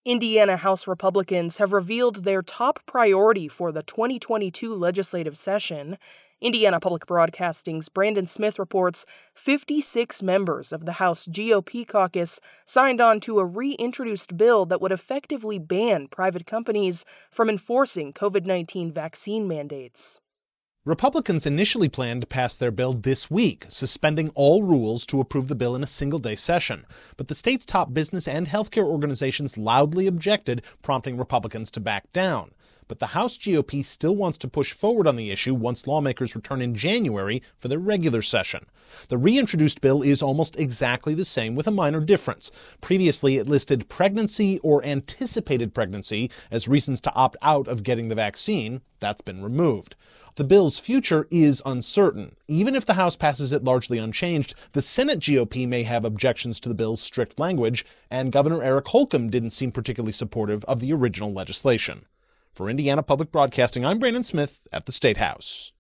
Indiana House Republicans have revealed their top priority for the 2022 legislative session. Indiana Public Broadcasting's Brandon Smith reports 56 members of the House GOP caucus signed on to a reintroduced bill that would effectively ban private companies from enforcing COVID-19 vaccine mandates. Republicans initially planned to pass their bill this week, suspending all rules to approve the bill in a single-day session. But the state's top business and healthcare organizations loudly objected, prompting Republicans to back down. But the House GOP still wants to push forward on the issue once lawmakers return in January for their regular session. The reintroduced bill is almost exactly the same with a minor difference. Previously, it listed pregnancy or anticipated pregnancy as reasons to opt out of getting the vaccine. That's been removed. The bill's future is uncertain. Even if the House passes it largely unchanged, the Senate GOP may have objections to the bill's strict language, and Governor Eric Holcomb didn't seem particularly supportive of the original legislation. For Indiana Public Broadcasting, I'm Brandon Smith at the State House.